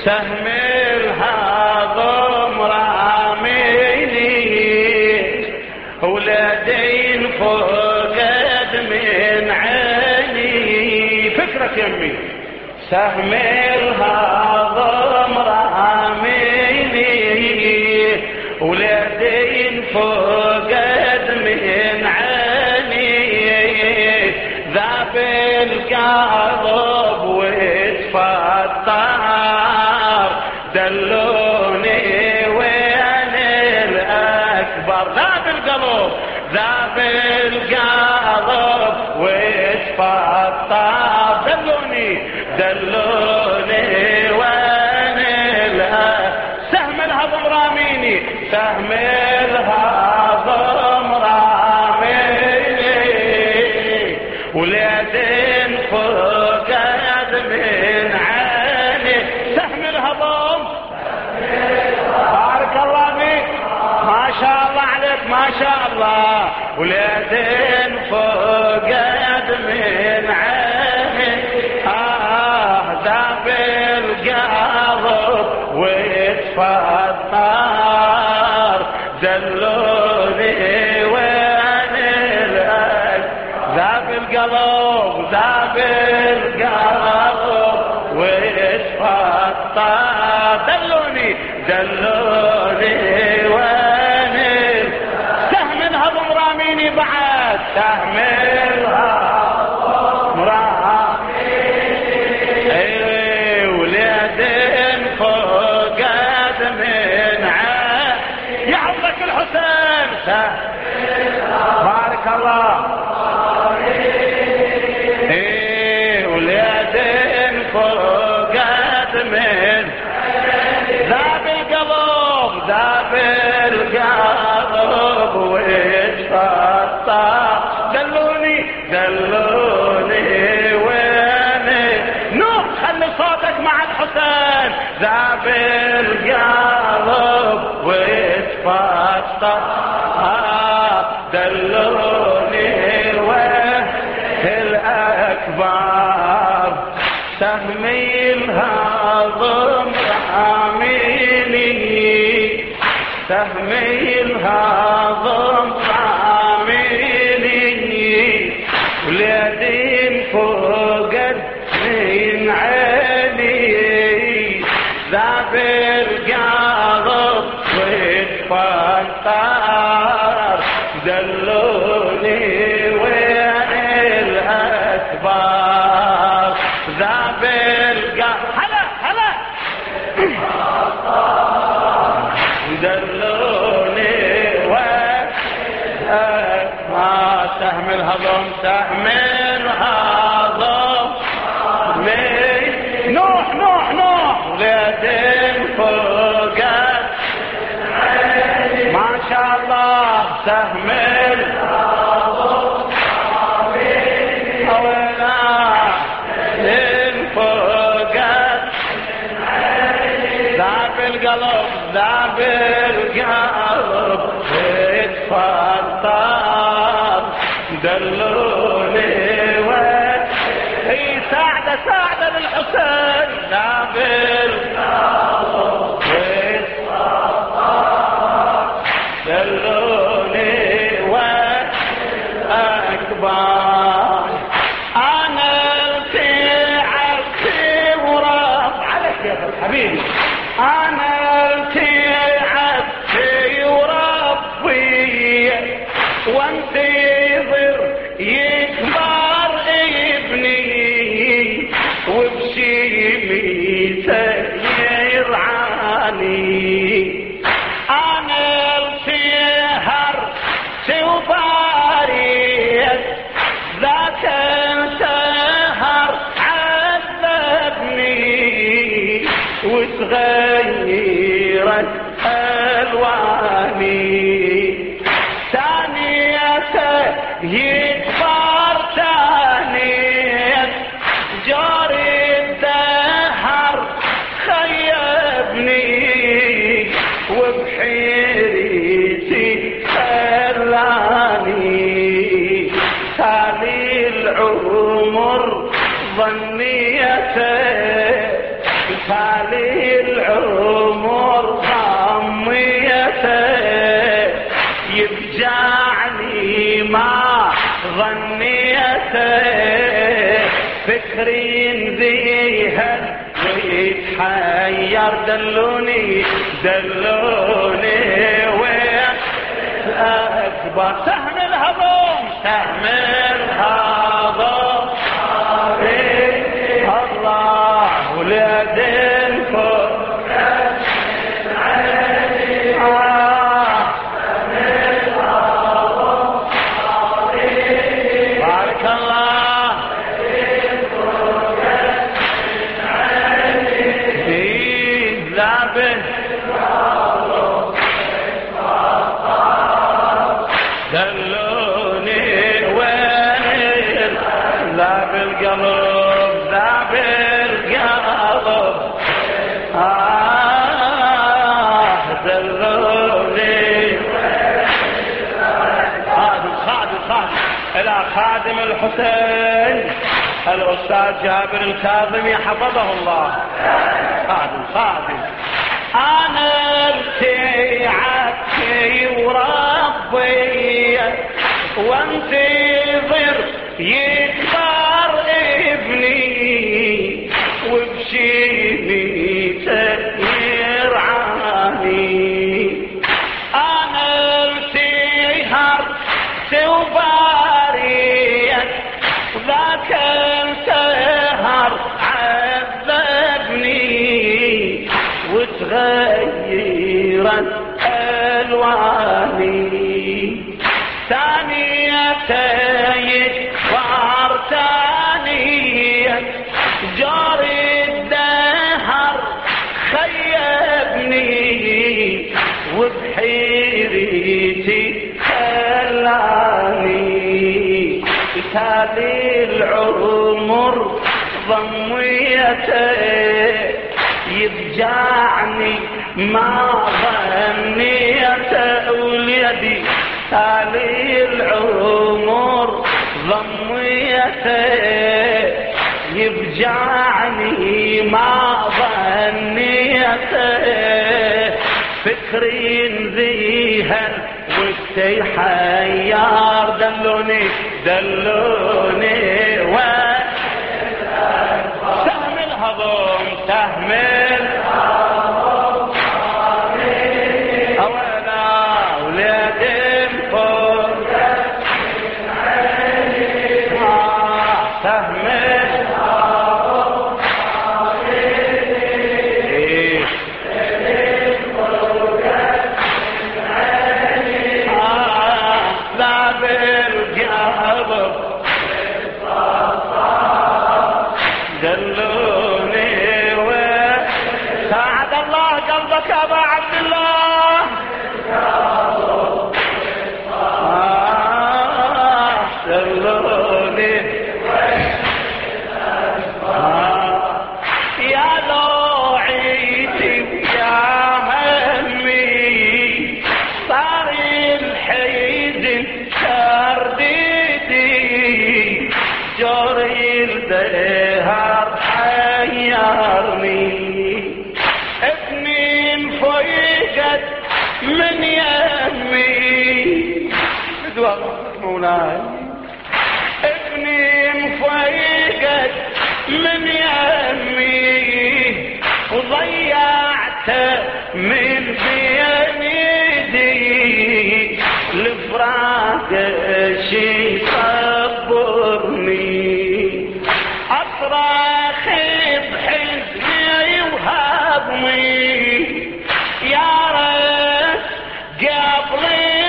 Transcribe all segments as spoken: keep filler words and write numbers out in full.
سهم الهضم راميني ولدين فقد من عيني. فكرك يمي سهم الهضم راميني ولدين فقد من عيني ذاب القلب واتفطر دلوني وين الأكبر. ذاب القلب ذاب القلب واتفطر دلوني دلوني وين الأكبر. سهم الهضم راميني سهم الهضم راميني ولدين فقد من عيني. سهم الهضم بارك الله فيك ما شاء الله عليك ما شاء الله. ولدين فقد من عيني آه ذاب القلب واتفطر دلوني وين الأكبر. ذاب القلب ذاب القلب واتفطر دلوني دلوني وين. سهم الهضم راميني بعد سهم الهضم راميني اي ولدين فقد من عين. يعوضك الحسين بارك الله اي ولدين فقد من ذاب القلب ذاب القلب واتفطر دلوني دلوني وين. نوح خلي صوتك مع الحسين. ذاب القلب واتفطر دلوني وين الأكبر. سهمي الهضم راميني سهمي الهضم راميني ولدين فقد من عيني ذاب القلب واتفطر دلوني وين الأكبر. ذاب القلب هلا هلا دلوني وين الأكبر. سهم الهضم سهم الهضم نوح نوح نوح ولدين فقد ما شاء الله. سهم الهضم ولدين فقد ذاب القلب ذاب القلب اتفطر دلوني وين. اي ساعده ساعده للحسين. ذاب القلب اتفطر دلوني وين اكبر. انا التعبت ورب عليك يا حبيبي. انا التعبت وربي وانتظر يكبر ابني وبشيميته يرعاني. انا السهر سوباريت ذاك السهر عذبني وتغيرت الواني. ثانيته يكبر ثانية جاري الدهر خيبني وبحيرتي خلاني. ثاني العمر ظنيته ثاني العمر ضميته يفجعني ما ظنيته فكري ذيهن ويتحير دلوني دلوني وين الأكبر سهم الهضم سهم الهضم الله ولاد الفر بارك الله لابن دلوني وين لا بالقلب لا بالقلب آه دلوني خادم خادم خادم إلى خادم الحسين الأستاذ جابر الكاظمي حفظه الله خادم خادم أنا ارتعبتي وربي وانتظر يكبر ابني وبشيني يرعاني أنا ارتعبت وباريت ذاك السهر عذبني وتغيرت ألواني ثانية يكبر ثانية جاري الدهر خيبني وبحيرتي خلاني تالي العمر ضميته يفجعني ما ظنيته وليدي تالي العمر ضميته يفجعني ما ظنيته فكري ذيهن وقتي حيار دلوني دلوني وين سهم الهضم سهم الهضم أولا ولاد الفر سهم دلوني وساعد الله قلبك أبا عبد الله آه دلوني آه يا لوعيتي يا همي صار الحزن شرديدي جوري الدهر حيرني ابني انفيقت من يمي بدوى مولاي ابني انفيقت من يمي وضيعته من بين يدي الفراق شي صبرني أصرخ بحزني وهضمي يا ريت قبلي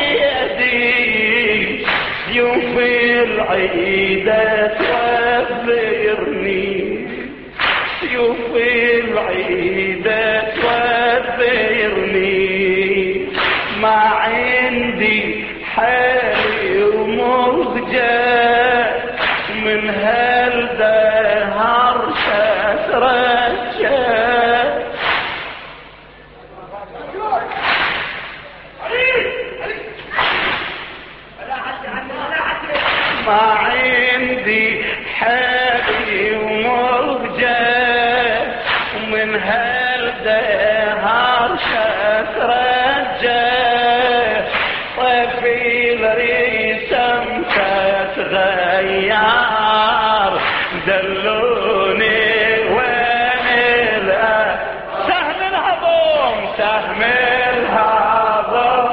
وليدي سيوف العيدة توفرني سيوف العيدة توفرني ما عندي حالي ومرجع من هالدهر تترجى ما عندي حالي ومرجع من هالدهر الدهر شكرجه طفي الريسم تتغير دلوني وين الأ سهم الهضم سهم الهضم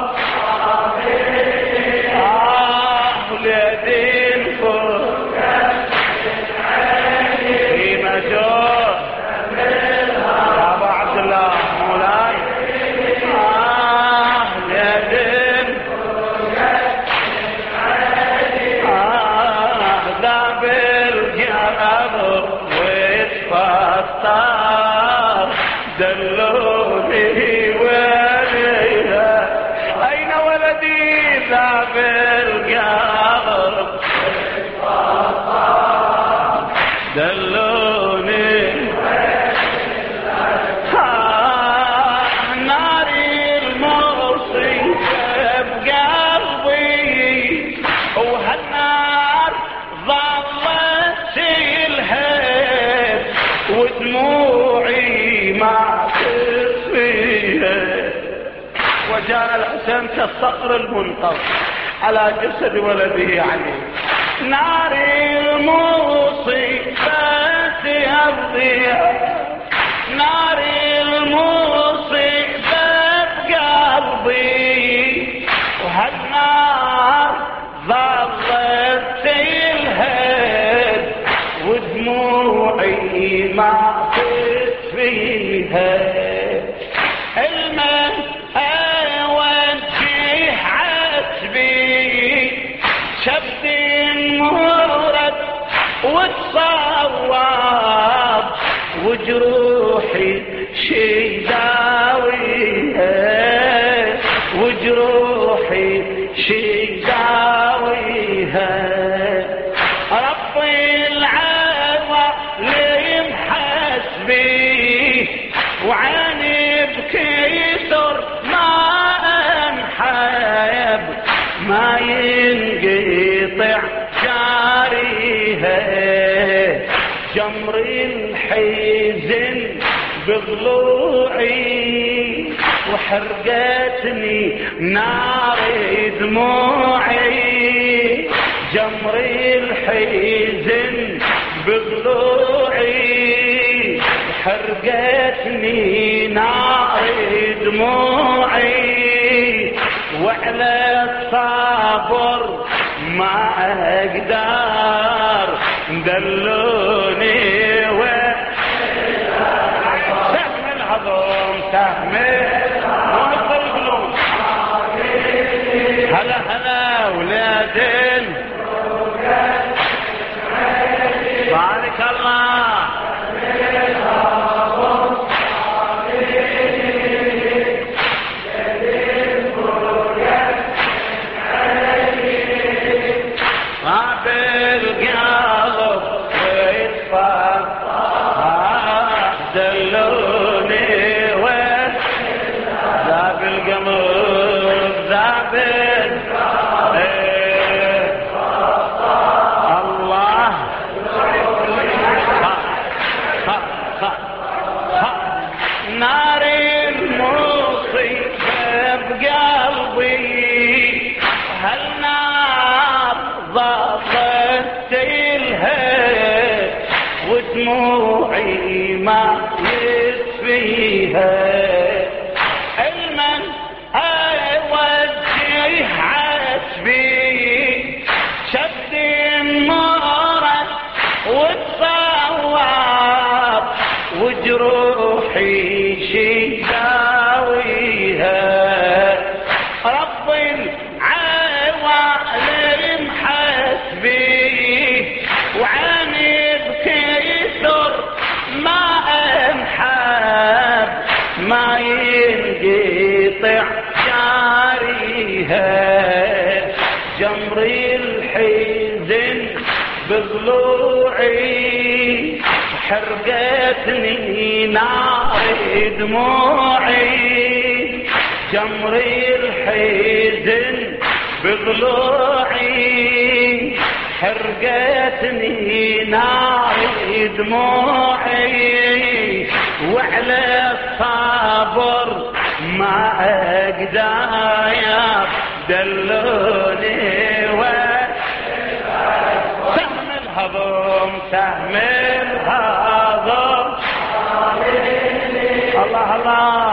آه لدين فوق في مجور يا أبو عبد الله مولاي آه لدين آه ذاب القبر واتفطر دلوني وليها أين ولدي ذاب القبر دلوني ناري المصيبة بقلبي وهالنار ظلت تلهب ودموعي ما تسفيها وجاء الحسين كالصقر المنقض على جسد ولده علي ناري المصيبة تهضيها ناري المصيبة بقلبي وهالنار ظلت تلهب ودموعي ما تسفيها الماء اوجه عتبي شبد مورد وتصواب وجروحي شي داويها وجروحي شي داويها ربي العوالم حسبي وعيني بكيسر ما انحب ما ينقطع جاريها جمر الحزن بضلوعي وحرقتني نار دموعي جمر الحزن بضلوعي حرقتني نار دموعي وعلى الصبر ما اقدر دلوني و سهم الهضم سهم ونصر القلوب هلا هلا ولادين بارك الله ودموعي ما يسفيها المن اوجه عتبي شد مرض وتصواب وجروحي شي داويها رب العوالم حسبي وعاني بكيسر ما انحب ما ينقطع جاريها جمر الحزن بضلوعي حرقتني نار دموعي جمر الحزن بضلوعي حرقتني نار دموعي وعلى الصبر ما اقدر دلوني سهم الهضم سهم الهضم الله الله